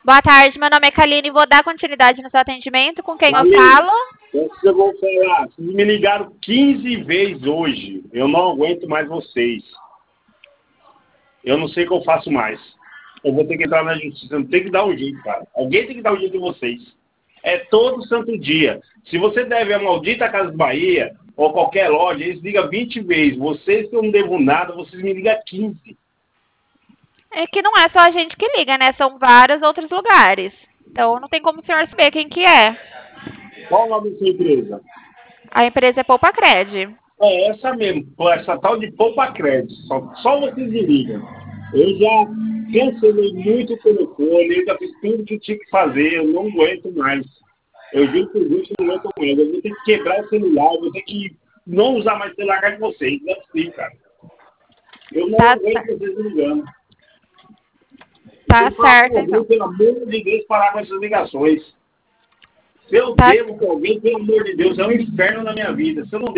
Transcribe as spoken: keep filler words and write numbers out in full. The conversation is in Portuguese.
Boa tarde, meu nome é Kaline, vou dar continuidade no seu atendimento. Com quem eu Valeu. falo? Eu vou falar, vocês me ligaram quinze vezes hoje. Eu não aguento mais vocês. Eu não sei o que eu faço mais. Eu vou ter que entrar na justiça. Eu tenho que dar um jeito, cara. Alguém tem que dar um jeito em vocês. É todo santo dia. Se você deve a maldita Casa Bahia ou qualquer loja, eles ligam vinte vezes. Vocês que eu não devo nada, vocês me ligam quinze. É que não é só a gente que liga, né? São vários outros lugares. Então não tem como o senhor saber quem que é. Qual o nome da sua empresa? A empresa é Poupa Cred. É essa mesmo, essa tal de Poupa Crédito. Só, só vocês me ligam. Eu já cancelei muito o telefone, eu já fiz tudo que tinha que fazer, eu não aguento mais. Eu juro por Deus que eu não aguento mais. Eu vou ter que quebrar o celular, eu vou ter que não usar mais o celular de vocês. Não é possível, cara. Eu não Tá, aguento cer- vocês me ligando. tá Tem que falar certo, com alguém, então. pelo amor de Deus, parar com essas ligações. Se eu Tá, devo com alguém, pelo amor de Deus, é um inferno na minha vida. Se eu não